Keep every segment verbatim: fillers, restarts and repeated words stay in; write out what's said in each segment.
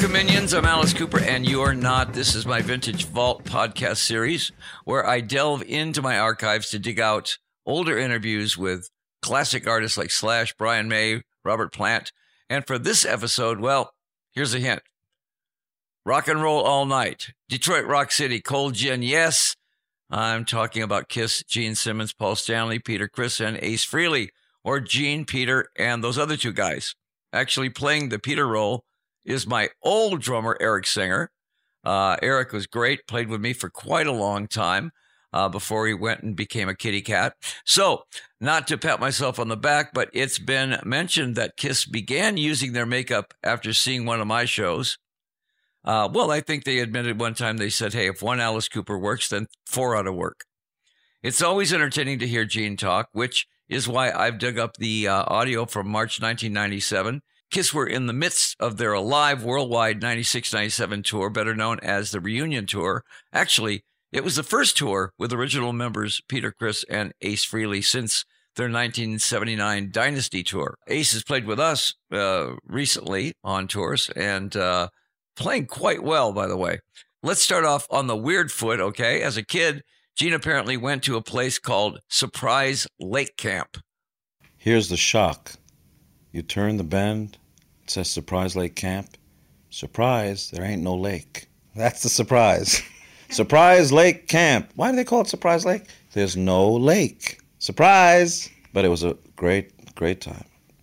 Welcome, minions. I'm Alice Cooper, and you're not. This is my Vintage Vault podcast series, where I delve into my archives to dig out older interviews with classic artists like Slash, Brian May, Robert Plant. And for this episode, well, here's a hint. Rock and roll all night. Detroit Rock City, Cold Gin, yes. I'm talking about Kiss, Gene Simmons, Paul Stanley, Peter Criss, and Ace Frehley, or Gene, Peter, and those other two guys. Actually playing the Peter role is my old drummer, Eric Singer. Uh, Eric was great, played with me for quite a long time uh, before he went and became a kitty cat. So, not to pat myself on the back, but it's been mentioned that Kiss began using their makeup after seeing one of my shows. Uh, well, I think they admitted one time, they said, hey, if one Alice Cooper works, then four ought to work. It's always entertaining to hear Gene talk, which is why I've dug up the uh, audio from March nineteen ninety-seven. Kiss were in the midst of their Alive worldwide ninety-six ninety-seven tour, better known as the Reunion Tour. Actually, it was the first tour with original members Peter Criss and Ace Frehley since their nineteen seventy-nine Dynasty Tour. Ace has played with us uh, recently on tours and uh, playing quite well, by the way. Let's start off on the weird foot, okay? As a kid, Gene apparently went to a place called Surprise Lake Camp. Here's the shock. You turn the bend, it says Surprise Lake Camp. Surprise, there ain't no lake. That's the surprise. Surprise Lake Camp. Why do they call it Surprise Lake? There's no lake. Surprise! But it was a great, great time.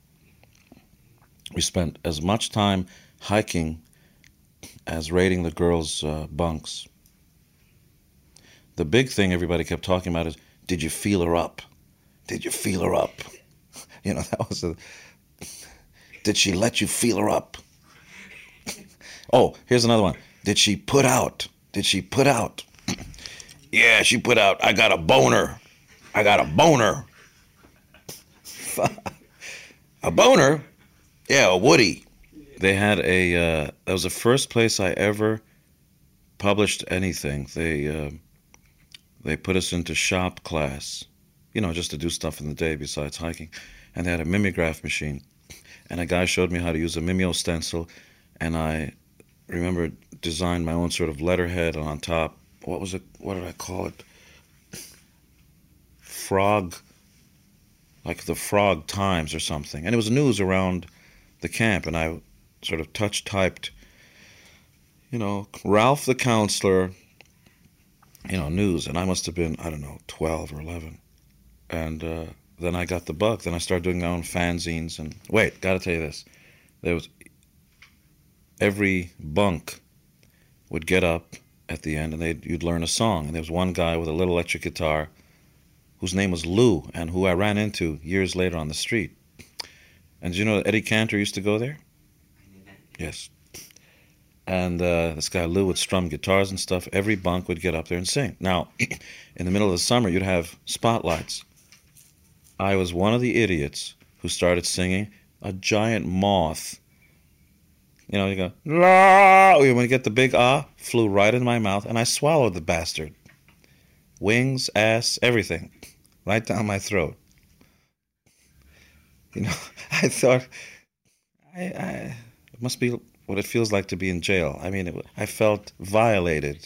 We spent as much time hiking as raiding the girls' uh, bunks. The big thing everybody kept talking about is, did you feel her up? Did you feel her up? You know, that was a... Did she let you feel her up? Oh, here's another one. Did she put out? Did she put out? Yeah, she put out. I got a boner. I got a boner. A boner? Yeah, a Woody. They had a, uh, that was the first place I ever published anything. They, uh, they put us into shop class, you know, just to do stuff in the day besides hiking. And they had a mimeograph machine. And a guy showed me how to use a Mimeo stencil, and I remember designed my own sort of letterhead on top. What was it? What did I call it? Frog, like the Frog Times or something. And it was news around the camp, and I sort of touch typed, you know, Ralph the Counselor, you know, news. And I must have been, I don't know, twelve or eleven. And, uh, then I got the bug. Then I started doing my own fanzines. And wait, got to tell you this. There was every bunk would get up at the end, and they'd you'd learn a song. And there was one guy with a little electric guitar whose name was Lou, and who I ran into years later on the street. And did you know that Eddie Cantor used to go there? Yes. And uh, this guy Lou would strum guitars and stuff. Every bunk would get up there and sing. Now, in the middle of the summer, you'd have spotlights. I was one of the idiots who started singing a giant moth. You know, you go, la, when you get the big ah, flew right in my mouth, and I swallowed the bastard. Wings, ass, everything, right down my throat. You know, I thought, I, I, it must be what it feels like to be in jail. I mean, it, I felt violated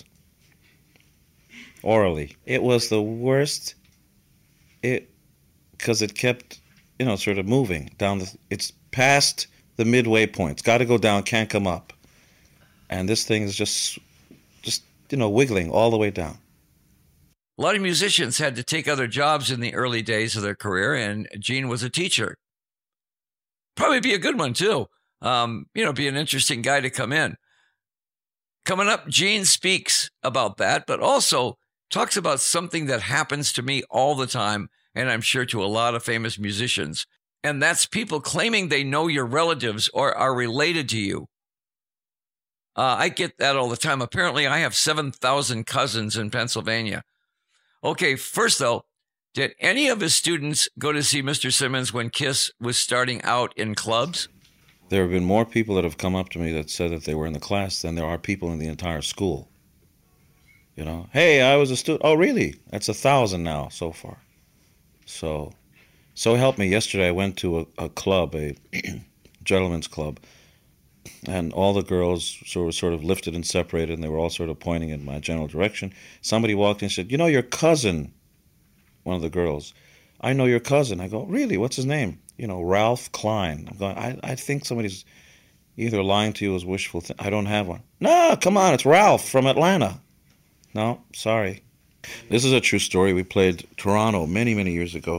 orally. It was the worst. It. Because it kept, you know, sort of moving down the, it's past the midway point. It's got to go down, can't come up. And this thing is just, just, you know, wiggling all the way down. A lot of musicians had to take other jobs in the early days of their career, and Gene was a teacher. Probably be a good one, too. Um, you know, be an interesting guy to come in. Coming up, Gene speaks about that, but also talks about something that happens to me all the time, and I'm sure to a lot of famous musicians, and that's people claiming they know your relatives or are related to you. Uh, I get that all the time. Apparently, I have seven thousand cousins in Pennsylvania. Okay, first, though, did any of his students go to see Mister Simmons when Kiss was starting out in clubs? There have been more people that have come up to me that said that they were in the class than there are people in the entire school. You know, hey, I was a student. Oh, really? That's a thousand now so far. So, so help me. Yesterday I went to a, a club, a gentleman's club, and all the girls sort of, sort of lifted and separated, and they were all sort of pointing in my general direction. Somebody walked in and said, "You know your cousin," one of the girls. "I know your cousin." I go, "Really? What's his name?" "You know, Ralph Klein." I'm going, I, I think somebody's either lying to you as wishful th- I don't have one. "No, come on, it's Ralph from Atlanta." "No, sorry." This is a true story. We played Toronto many, many years ago.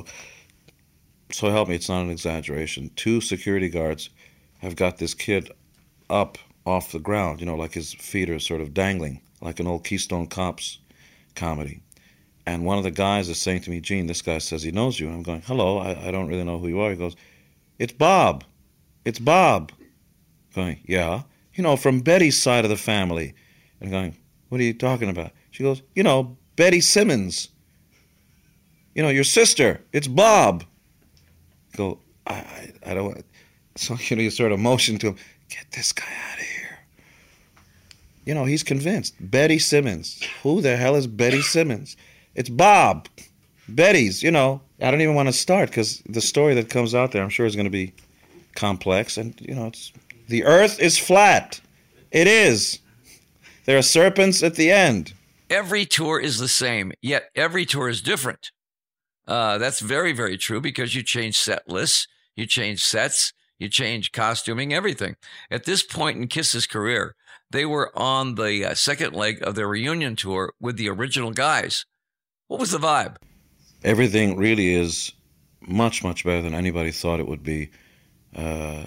So help me, it's not an exaggeration. Two security guards have got this kid up off the ground, you know, like his feet are sort of dangling, like an old Keystone Cops comedy. And one of the guys is saying to me, "Gene, this guy says he knows you." And I'm going, "Hello, I, I don't really know who you are." He goes, "It's Bob. It's Bob." I'm going, "Yeah." "You know, from Betty's side of the family." And I'm going, "What are you talking about?" She goes, "You know, Betty Simmons. You know, your sister. It's Bob." I go, I, I, I don't want. So, you know, you sort of motion to him, "Get this guy out of here." You know, he's convinced. Betty Simmons. Who the hell is Betty Simmons? "It's Bob. Betty's, you know." I don't even want to start because the story that comes out there, I'm sure, is going to be complex. And, you know, it's the earth is flat. It is. There are serpents at the end. Every tour is the same, yet every tour is different. Uh, that's very, very true because you change set lists, you change sets, you change costuming, everything. At this point in Kiss's career, they were on the uh, second leg of their reunion tour with the original guys. What was the vibe? Everything really is much, much better than anybody thought it would be. Uh,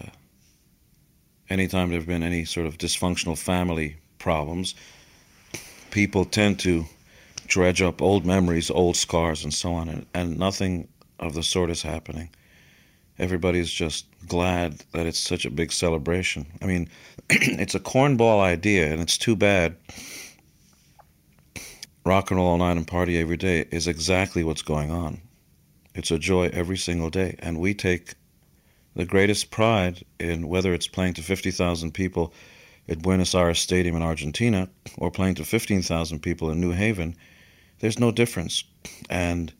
anytime there have been any sort of dysfunctional family problems, people tend to dredge up old memories, old scars, and so on, and, and nothing of the sort is happening. Everybody's just glad that it's such a big celebration. I mean, it's a cornball idea, and it's too bad. Rock and roll all night and party every day is exactly what's going on. It's a joy every single day, and we take the greatest pride in whether it's playing to fifty thousand people at Buenos Aires Stadium in Argentina or playing to fifteen thousand people in New Haven. There's no difference. And,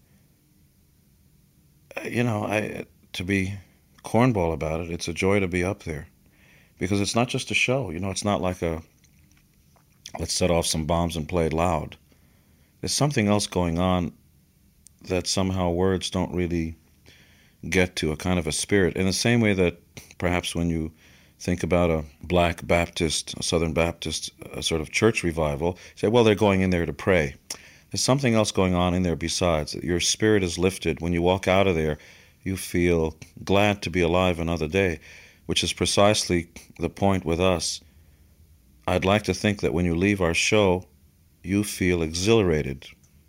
you know, I to be cornball about it, it's a joy to be up there. Because it's not just a show. You know, it's not like a, let's set off some bombs and play it loud. There's something else going on that somehow words don't really get to, a kind of a spirit. In the same way that perhaps when you think about a black Baptist, a Southern Baptist, a sort of church revival, you say, well, they're going in there to pray. There's something else going on in there besides. Your spirit is lifted. When you walk out of there, you feel glad to be alive another day, which is precisely the point with us. I'd like to think that when you leave our show, you feel exhilarated,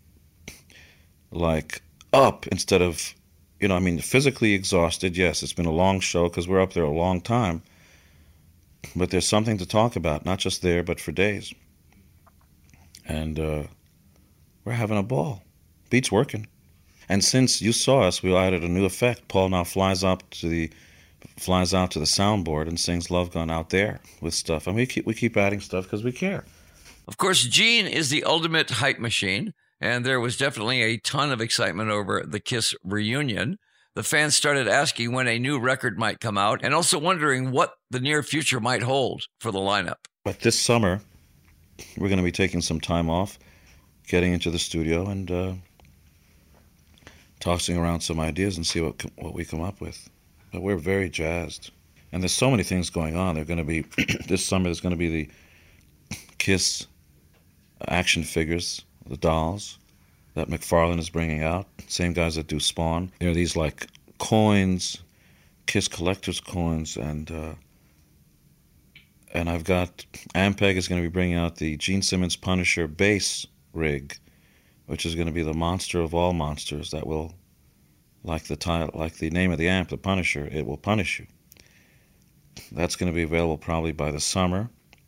like up instead of, you know, I mean, physically exhausted. Yes, it's been a long show because we're up there a long time, but there's something to talk about, not just there, but for days. And uh, we're having a ball. Beat's working. And since you saw us, we added a new effect. Paul now flies up to the flies out to the soundboard and sings Love Gun out there with stuff. And we keep we keep adding stuff because we care. Of course, Gene is the ultimate hype machine, and there was definitely a ton of excitement over the Kiss reunion. The fans started asking when a new record might come out and also wondering what the near future might hold for the lineup. But this summer, we're going to be taking some time off, getting into the studio and uh, tossing around some ideas and see what what we come up with. But we're very jazzed. And there's so many things going on. They're going to be, this summer, there's going to be the Kiss action figures, the dolls that McFarlane is bringing out. Same guys that do Spawn. There are these like coins, Kiss collector's coins, and uh, and I've got Ampeg is going to be bringing out the Gene Simmons Punisher bass rig, which is going to be the monster of all monsters that will, like the title, like the name of the amp, the Punisher, it will punish you. That's going to be available probably by the summer.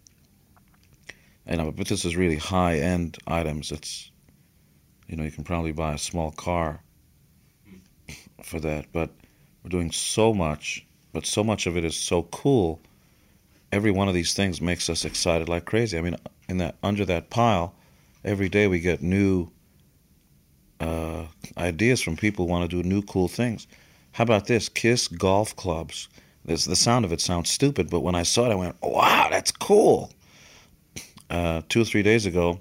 And but this is really high-end items. It's, you know, you can probably buy a small car for that. But we're doing so much, but so much of it is so cool. Every one of these things makes us excited like crazy. I mean, in that under that pile, every day we get new uh, ideas from people who want to do new cool things. How about this? Kiss golf clubs. This, the sound of it sounds stupid, but when I saw it, I went, wow, that's cool. Uh, two or three days ago,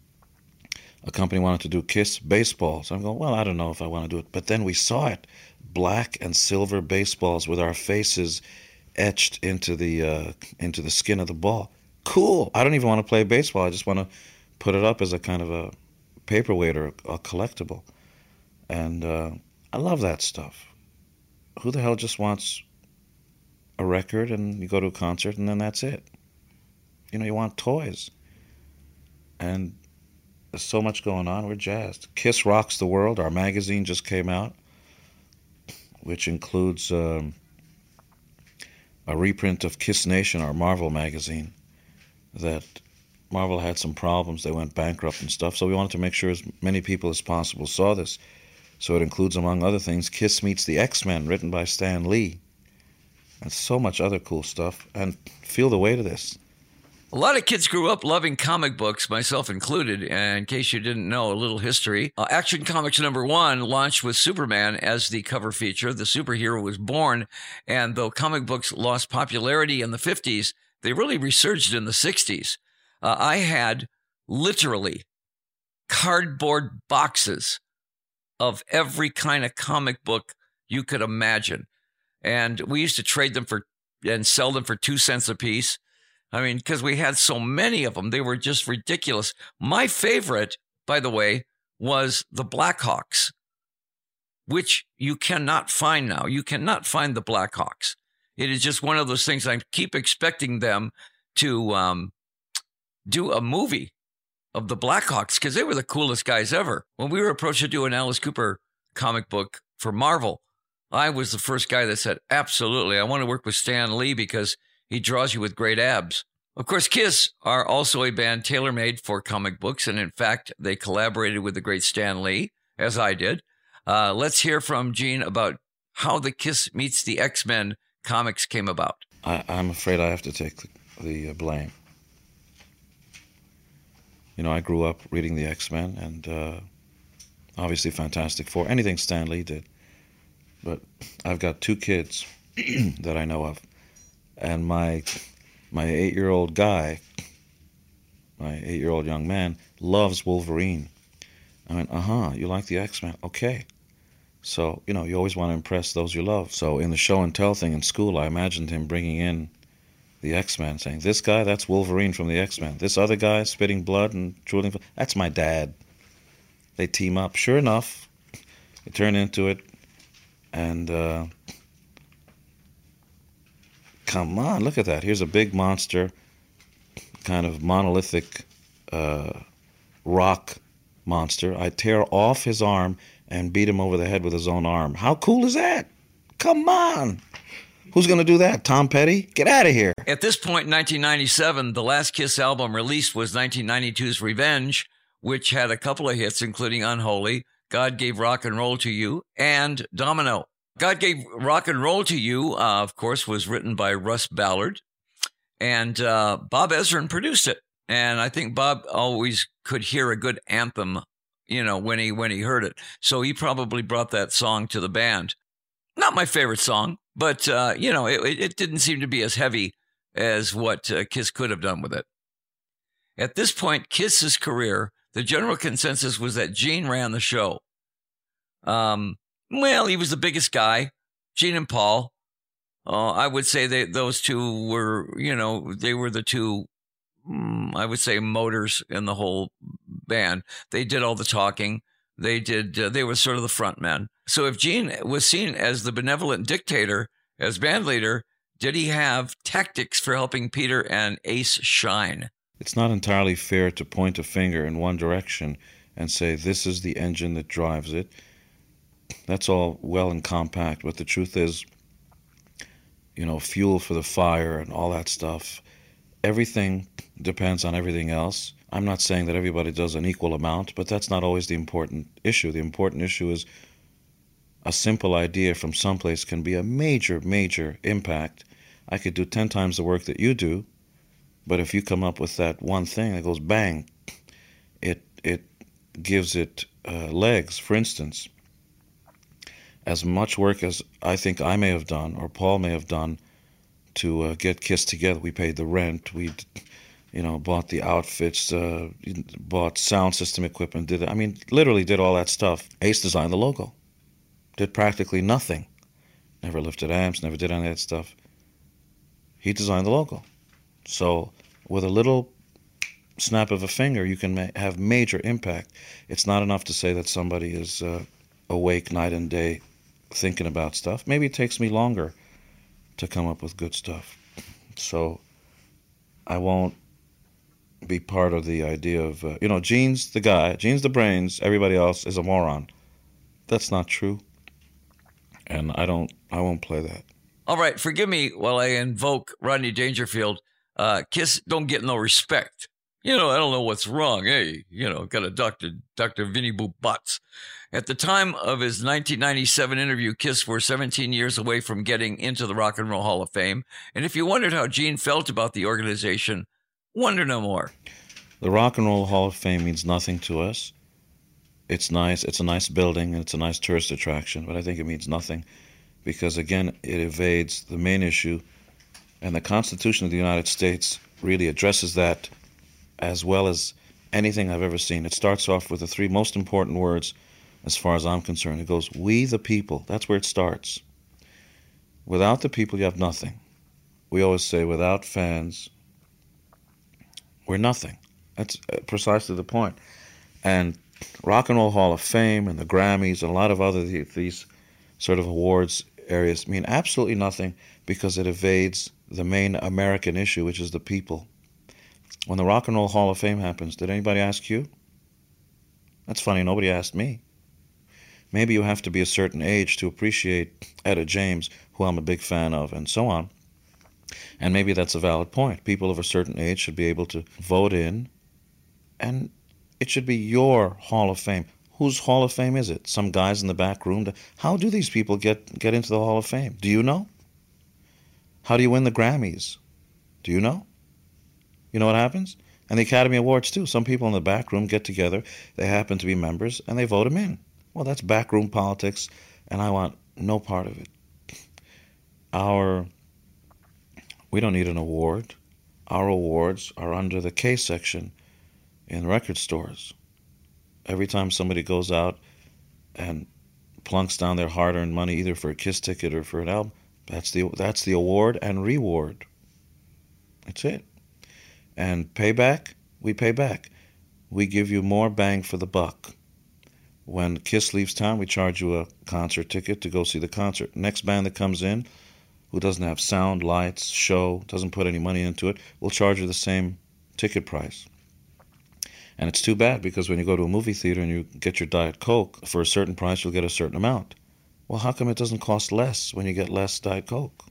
a company wanted to do Kiss baseballs. I'm going, well, I don't know if I want to do it. But then we saw it, black and silver baseballs with our faces etched into the uh, into the skin of the ball. Cool. I don't even want to play baseball. I just want to put it up as a kind of a paperweight or a collectible. And uh, I love that stuff. Who the hell just wants a record and you go to a concert and then that's it? You know, you want toys. And there's so much going on. We're jazzed. Kiss Rocks the World. Our magazine just came out, which includes um, a reprint of Kiss Nation, our Marvel magazine, that Marvel had some problems. They went bankrupt and stuff. So we wanted to make sure as many people as possible saw this. So it includes, among other things, Kiss Meets the X-Men, written by Stan Lee. And so much other cool stuff. And feel the weight of this. A lot of kids grew up loving comic books, myself included. And in case you didn't know, a little history. Uh, Action Comics number one launched with Superman as the cover feature. The superhero was born. And though comic books lost popularity in the fifties, they really resurged in the sixties. Uh, I had literally cardboard boxes of every kind of comic book you could imagine. And we used to trade them for and sell them for two cents a piece. I mean, because we had so many of them, they were just ridiculous. My favorite, by the way, was the Blackhawks, which you cannot find now. You cannot find the Blackhawks. It is just one of those things. I keep expecting them to um, do a movie of the Blackhawks because they were the coolest guys ever. When we were approached to do an Alice Cooper comic book for Marvel, I was the first guy that said, absolutely, I want to work with Stan Lee because he draws you with great abs. Of course, Kiss are also a band tailor-made for comic books, and in fact, they collaborated with the great Stan Lee, as I did. Uh, let's hear from Gene about how the Kiss Meets the X-Men comics came about. I, I'm afraid I have to take the, the uh, blame. You know, I grew up reading the X-Men and uh, obviously Fantastic Four, anything Stan Lee did. But I've got two kids that I know of. And my my eight-year-old guy, my eight-year-old young man, loves Wolverine. I went, uh-huh, you like the X-Men? Okay. So, you know, you always want to impress those you love. So in the show and tell thing in school, I imagined him bringing in the X-Men, saying, this guy, that's Wolverine from the X-Men. This other guy, spitting blood and drooling, that's my dad. They team up. Sure enough, it turned into it. And, uh... come on, look at that. Here's a big monster, kind of monolithic uh, rock monster. I tear off his arm and beat him over the head with his own arm. How cool is that? Come on. Who's going to do that? Tom Petty? Get out of here. At this point in nineteen ninety-seven, the last Kiss album released was nineteen ninety-two's Revenge, which had a couple of hits, including Unholy, God Gave Rock and Roll to You, and Domino. God Gave Rock and Roll to You, uh, of course, was written by Russ Ballard, and uh, Bob Ezrin produced it. And I think Bob always could hear a good anthem, you know, when he when he heard it. So he probably brought that song to the band. Not my favorite song, but, uh, you know, it, it didn't seem to be as heavy as what uh, Kiss could have done with it. At this point, Kiss's career, the general consensus was that Gene ran the show. Um... Well, he was the biggest guy, Gene and Paul. Uh, I would say they, those two were, you know, they were the two, um, I would say, motors in the whole band. They did all the talking. They did. Uh, they were sort of the front men. So if Gene was seen as the benevolent dictator, as band leader, did he have tactics for helping Peter and Ace shine? It's not entirely fair to point a finger in one direction and say, this is the engine that drives it. That's all well and compact, but the truth is, you know, fuel for the fire and all that stuff, everything depends on everything else. I'm not saying that everybody does an equal amount, but that's not always the important issue. The important issue is a simple idea from someplace can be a major, major impact. I could do ten times the work that you do, but if you come up with that one thing that goes bang, it, it gives it uh, legs. For instance, as much work as I think I may have done or Paul may have done to uh, get Kiss together. We paid the rent. We, you know, bought the outfits, uh, bought sound system equipment. Did I mean literally did all that stuff. Ace designed the logo. Did practically nothing. Never lifted amps. Never did any of that stuff. He designed the logo. So with a little snap of a finger, you can ma- have major impact. It's not enough to say that somebody is uh, awake night and day thinking about stuff. Maybe it takes me longer to come up with good stuff. So I won't be part of the idea of, uh, you know, Gene's the guy, Gene's the brains, everybody else is a moron. That's not true. And I don't, I won't play that. All right, forgive me while I invoke Rodney Dangerfield. Uh, Kiss don't get no respect. You know, I don't know what's wrong. Hey, you know, got a Doctor Doctor Vinny Boo Butts. At the time of his nineteen ninety-seven interview, Kiss were seventeen years away from getting into the Rock and Roll Hall of Fame. And if you wondered how Gene felt about the organization, wonder no more. The Rock and Roll Hall of Fame means nothing to us. It's nice. It's a nice building, and it's a nice tourist attraction, but I think it means nothing because, again, it evades the main issue, and the Constitution of the United States really addresses that as well as anything I've ever seen. It starts off with the three most important words as far as I'm concerned. It goes, we the people. That's where it starts. Without the people, you have nothing. We always say, without fans, we're nothing. That's precisely the point. And Rock and Roll Hall of Fame and the Grammys and a lot of other these sort of awards areas mean absolutely nothing because it evades the main American issue, which is the people. When the Rock and Roll Hall of Fame happens, did anybody ask you? That's funny, nobody asked me. Maybe you have to be a certain age to appreciate Etta James, who I'm a big fan of, and so on. And maybe that's a valid point. People of a certain age should be able to vote in, and it should be your Hall of Fame. Whose Hall of Fame is it? Some guys in the back room? How do these people get, get into the Hall of Fame? Do you know? How do you win the Grammys? Do you know? You know what happens? And the Academy Awards, too. Some people in the back room get together, they happen to be members, and they vote them in. Well, that's backroom politics, and I want no part of it. Our, we don't need an award. Our awards are under the K section in record stores. Every time somebody goes out and plunks down their hard-earned money, either for a Kiss ticket or for an album, that's the that's the award and reward. That's it. And payback, we pay back. We give you more bang for the buck. When Kiss leaves town, we charge you a concert ticket to go see the concert. Next band that comes in, who doesn't have sound, lights, show, doesn't put any money into it, we'll charge you the same ticket price. And it's too bad because when you go to a movie theater and you get your Diet Coke, for a certain price you'll get a certain amount. Well, how come it doesn't cost less when you get less Diet Coke?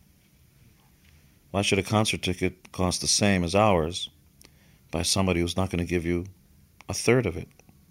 Why should a concert ticket cost the same as ours by somebody who's not going to give you a third of it?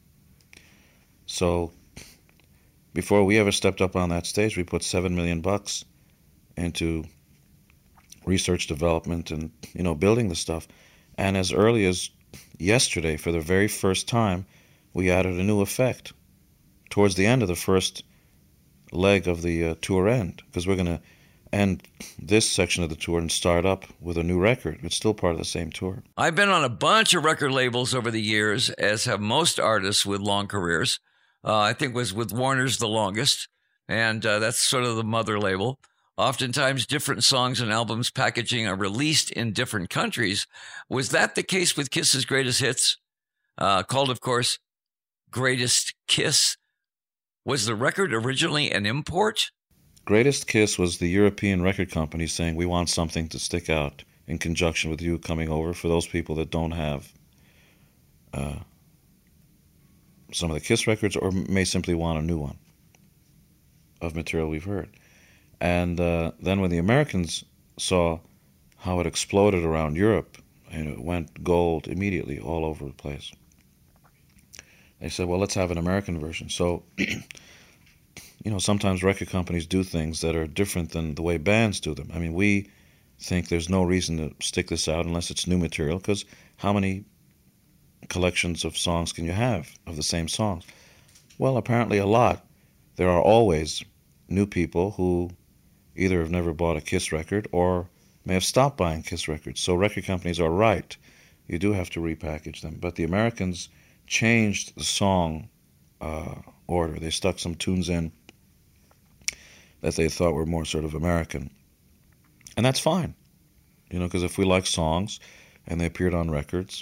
So before we ever stepped up on that stage, we put seven million bucks into research development and, you know, building the stuff. And as early as yesterday, for the very first time, we added a new effect towards the end of the first leg of the uh, tour end, because we're going to end this section of the tour and start up with a new record. It's still part of the same tour. I've been on a bunch of record labels over the years, as have most artists with long careers. Uh, I think was with Warner's the longest, and uh, that's sort of the mother label. Oftentimes, different songs and albums packaging are released in different countries. Was that the case with Kiss's Greatest Hits? Uh, called, of course, Greatest Kiss. Was the record originally an import? Greatest Kiss was the European record company saying, we want something to stick out in conjunction with you coming over for those people that don't have uh, some of the Kiss records or may simply want a new one of material we've heard. And uh, then when the Americans saw how it exploded around Europe, and it went gold immediately all over the place, they said, well, let's have an American version. So, you know, sometimes record companies do things that are different than the way bands do them. I mean, we think there's no reason to stick this out unless it's new material, because how many collections of songs can you have of the same songs? Well, apparently a lot. There are always new people who either have never bought a Kiss record or may have stopped buying Kiss records. So record companies are right. You do have to repackage them. But the Americans changed the song uh, order. They stuck some tunes in that they thought were more sort of American. And that's fine, you know, because if we like songs and they appeared on records,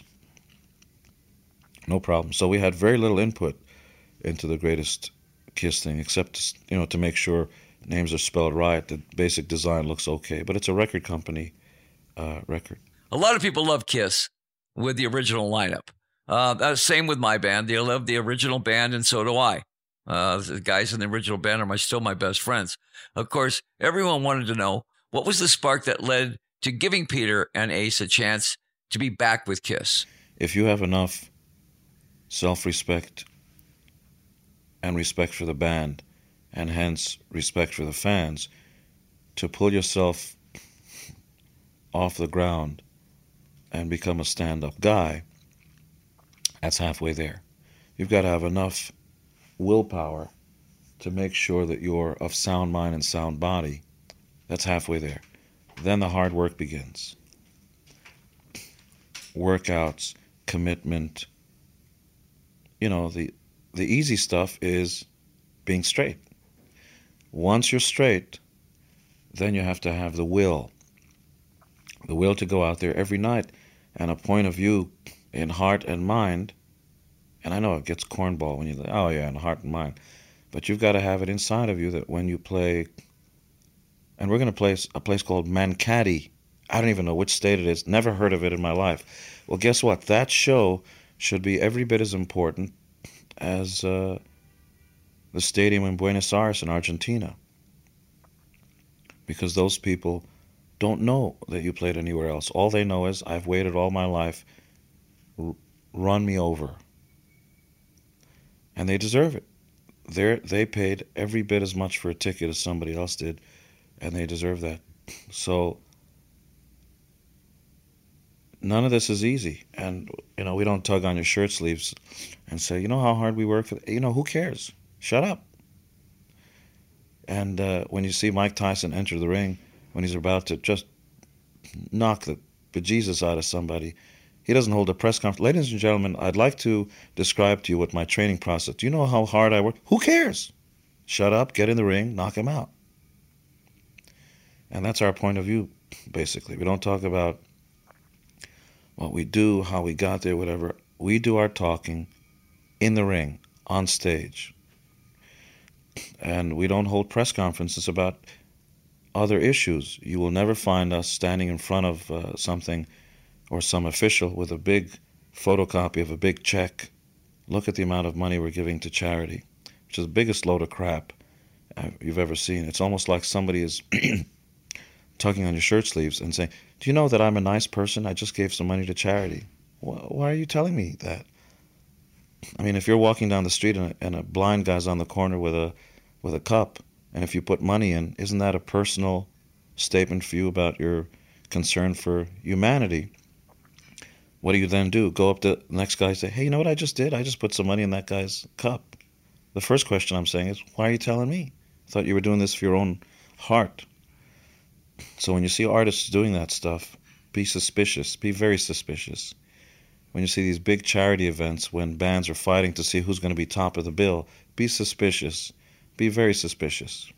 no problem. So we had very little input into the greatest Kiss thing, except, you know, to make sure names are spelled right, the basic design looks okay. But it's a record company uh, record. A lot of people love Kiss with the original lineup. Uh, that's same with my band. They love the original band, and so do I. Uh, the guys in the original band are my, still my best friends. Of course, everyone wanted to know, what was the spark that led to giving Peter and Ace a chance to be back with Kiss? If you have enough self-respect and respect for the band, and hence respect for the fans, to pull yourself off the ground and become a stand-up guy, that's halfway there. You've got to have enough willpower to make sure that you're of sound mind and sound body. That's halfway there. Then the hard work begins. Workouts, commitment. You know, the the easy stuff is being straight. Once you're straight, then you have to have the will. The will to go out there every night and a point of view in heart and mind. And I know it gets cornball when you say, oh yeah, in heart and mind. But you've got to have it inside of you that when you play, and we're going to play a place called Mankaty. I don't even know which state it is. Never heard of it in my life. Well, guess what? That show should be every bit as important as uh, the stadium in Buenos Aires in Argentina. Because those people don't know that you played anywhere else. All they know is, I've waited all my life, r- run me over. And they deserve it. They're, they paid every bit as much for a ticket as somebody else did, and they deserve that. So none of this is easy. And, you know, we don't tug on your shirt sleeves and say, you know how hard we work for, you know, who cares? Shut up. And uh, when you see Mike Tyson enter the ring, when he's about to just knock the bejesus out of somebody, he doesn't hold a press conference. Ladies and gentlemen, I'd like to describe to you what my training process. Do you know how hard I work? Who cares? Shut up, get in the ring, knock him out. And that's our point of view, basically. We don't talk about what we do, how we got there, whatever. We do our talking in the ring, on stage. And we don't hold press conferences about other issues. You will never find us standing in front of uh, something or some official with a big photocopy of a big check. Look at the amount of money we're giving to charity, which is the biggest load of crap uh, you've ever seen. It's almost like somebody is tugging on your shirt sleeves and saying, do you know that I'm a nice person? I just gave some money to charity. Why are you telling me that? I mean, if you're walking down the street and a, and a blind guy's on the corner with a with a cup, and if you put money in, isn't that a personal statement for you about your concern for humanity? What do you then do? Go up to the next guy and say, hey, you know what I just did? I just put some money in that guy's cup. The first question I'm saying is, why are you telling me? I thought you were doing this for your own heart. So when you see artists doing that stuff, be suspicious. Be very suspicious. When you see these big charity events, when bands are fighting to see who's going to be top of the bill, be suspicious. Be very suspicious.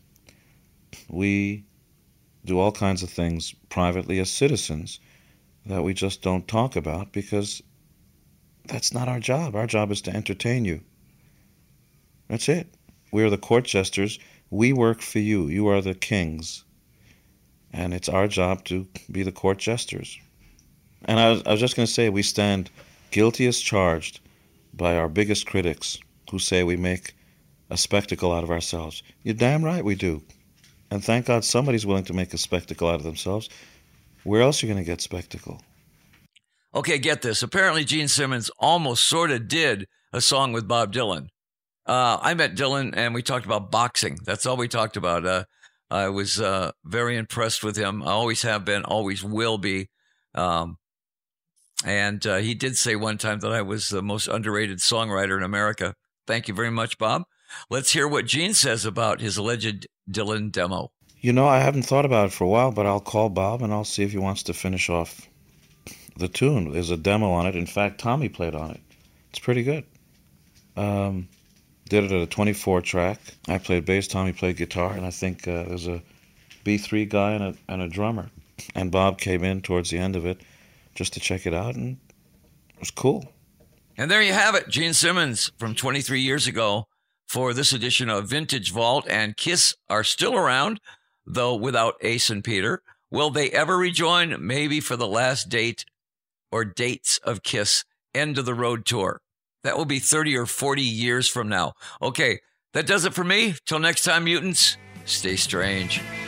We do all kinds of things privately as citizens that we just don't talk about because that's not our job. Our job is to entertain you. That's it. We are the court jesters. We work for you. You are the kings. And it's our job to be the court jesters. And I was, I was just going to say, we stand guilty as charged by our biggest critics who say we make a spectacle out of ourselves. You're damn right we do. And thank God somebody's willing to make a spectacle out of themselves. Where else are you going to get spectacle? Okay, get this. Apparently Gene Simmons almost sort of did a song with Bob Dylan. Uh, I met Dylan and we talked about boxing. That's all we talked about. Uh, I was uh, very impressed with him. I always have been, always will be. Um, and uh, he did say one time that I was the most underrated songwriter in America. Thank you very much, Bob. Let's hear what Gene says about his alleged Dylan demo. You know, I haven't thought about it for a while, but I'll call Bob and I'll see if he wants to finish off the tune. There's a demo on it. In fact, Tommy played on it. It's pretty good. Um, did it at a twenty-four track. I played bass, Tommy played guitar, and I think uh, there's a B three guy and a, and a drummer. And Bob came in towards the end of it just to check it out, and it was cool. And there you have it, Gene Simmons from twenty-three years ago for this edition of Vintage Vault. And Kiss are still around, though without Ace and Peter. Will they ever rejoin? Maybe for the last date or dates of Kiss End of the Road tour. That will be thirty or forty years from now. Okay, that does it for me. Till next time, mutants, stay strange.